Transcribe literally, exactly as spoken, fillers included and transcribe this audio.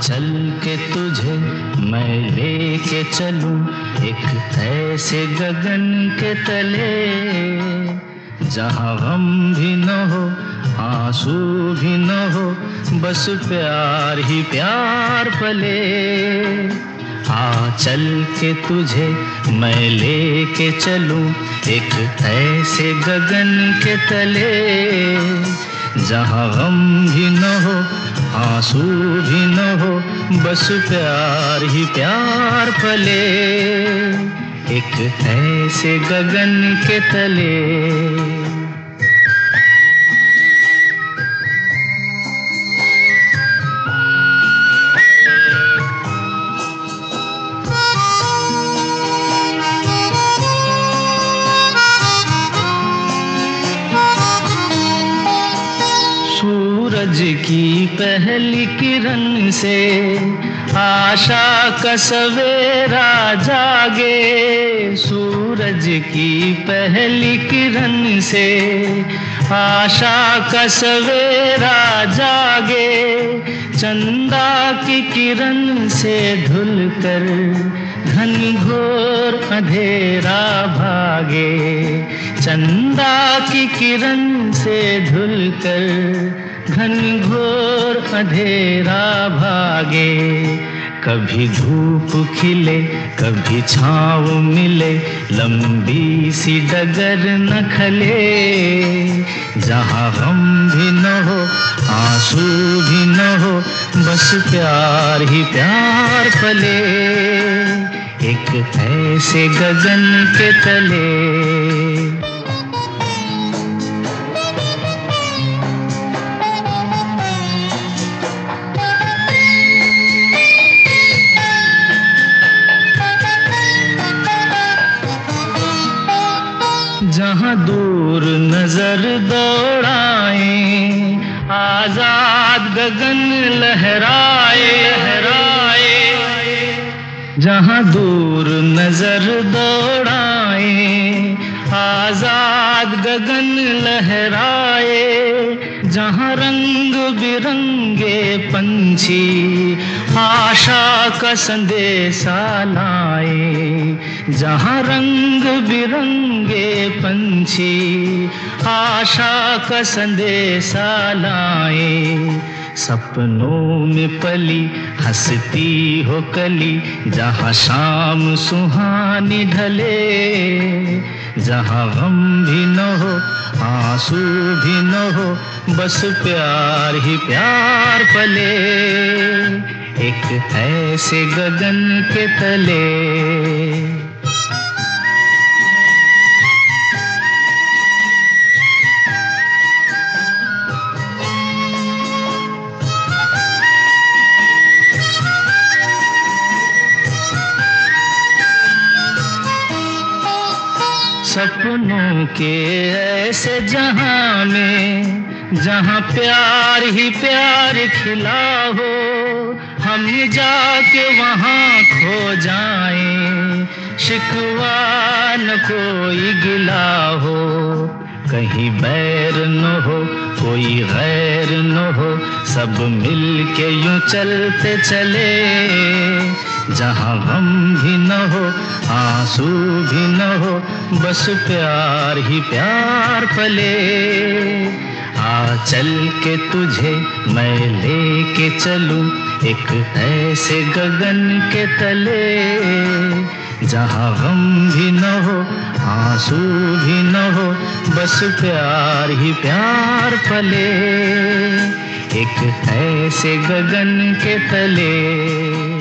चल के तुझे मैं लेके चलूं एक ऐसे गगन के तले, जहाँ गम भी न हो आंसू भी न हो, बस प्यार ही प्यार पले। आ चल के तुझे मैं लेके चलूं एक ऐसे गगन के तले, जहाँ गम भी न हो आंसू भी न हो, बस प्यार ही प्यार पले। एक ऐसे गगन के तले। सूरज की पहली किरण से आशा का सवेरा जागे, सूरज की पहली किरण से आशा का सवेरा जागे, चंदा की किरण से धुलकर घनघोर अंधेरा भागे, चंदा की किरण से धुलकर घनघोर अंधेरा भागे। कभी धूप खिले कभी छाँव मिले, लंबी सी डगर न खले, जहाँ गम भी न हो आंसू भी न हो, बस प्यार ही प्यार पले। एक ऐसे गगन के तले। जहाँ दूर नजर दौड़ाए आजाद गगन लहराए लहराए, जहाँ दूर नजर दौड़ाए आजाद गगन लहराए, जहाँ रंग बिरंगे पंछी आशा का संदेशा लाए, जहाँ रंग बिरंगे पंछी आशा का संदेशा लाए, सपनों में पली हंसती हो कली, जहाँ शाम सुहानी ढले, जहाँ गम भी न हो आंसू भी न हो, बस प्यार ही प्यार पले। एक ऐसे गगन के तले। सपनों के ऐसे जहां में, जहां प्यार ही प्यार खिला हो, हम जाके वहां खो जाएं, शिकवा न कोई गिला हो, कहीं बैर न हो कोई गैर न हो, सब मिल के यूं चलते चले, जहाँ गम भी न हो आंसू भी न हो, बस प्यार ही प्यार पले। आ चल के तुझे मैं लेके चलूं एक ऐसे गगन के तले, जहाँ गम भी न हो आंसू भी न हो, बस प्यार ही प्यार पले। एक ऐसे गगन के तले।